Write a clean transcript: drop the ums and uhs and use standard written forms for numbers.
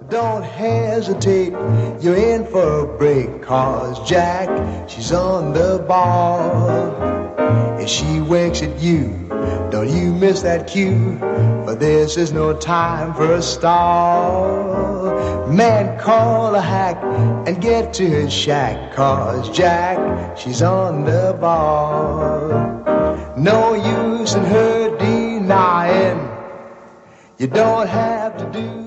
Don't hesitate, you're in for a break, 'cause Jack, she's on the ball. If she winks at you, don't you miss that cue, for this is no time for a stall. Man, call a hack and get to his shack, 'cause Jack, she's on the ball. No use in her denying, you don't have to do